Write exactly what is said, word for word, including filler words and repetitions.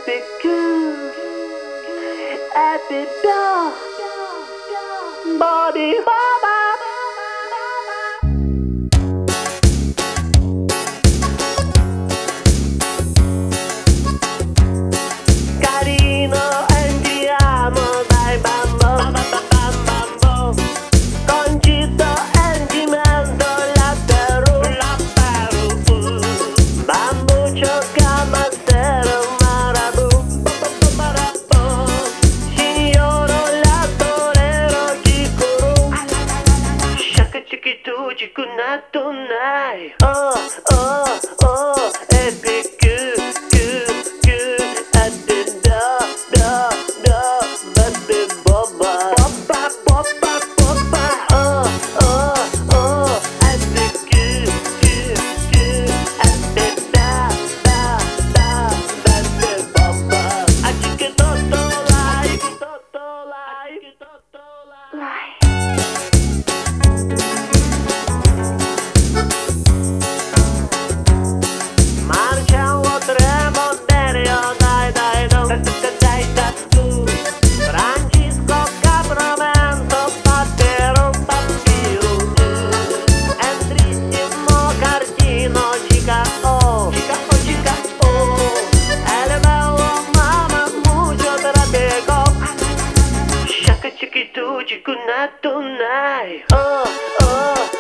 Epic good, epic dog, body baba. Carino, andiamo dai bambo, bambo, concito e cimento, latte ru, bambuccio, camasero, marabu, marabu, signoro, la torero, chicuru, shaka chikitu, chikunatu, nai, oh, oh, oh, epic good, good, good, epic da, da, da, baby boba, boba, boba, boba, oh, oh, oh, epic good, good, good, epic da, da, da, baby boba, I think it toto like, toto like, toto like. Marciamo tre monterio, dai dai do, dai da tu. Francisco Capramento, Pattero, Papiro, Entrissimo Cardino, Cica O, Cica O, Cica O, El bello mama, mucho tratego, Shaka Chiquitu, Chicunatu, Nai, oh, oh.